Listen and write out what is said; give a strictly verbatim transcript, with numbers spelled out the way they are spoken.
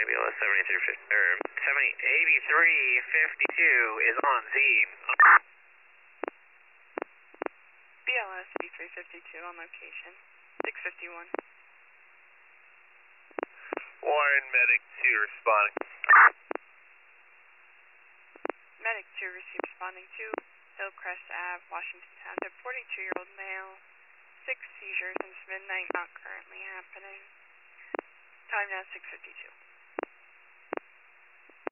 responding B L S seventy-three fifty, or eighty-three fifty-two is on scene. B L S eighty-three fifty-two on location, six fifty-one. Warren, Medic two responding. Medic two received responding to Hillcrest Avenue, Washington Township, forty-two-year-old male, six seizures since midnight, not currently happening. Time now six fifty-two.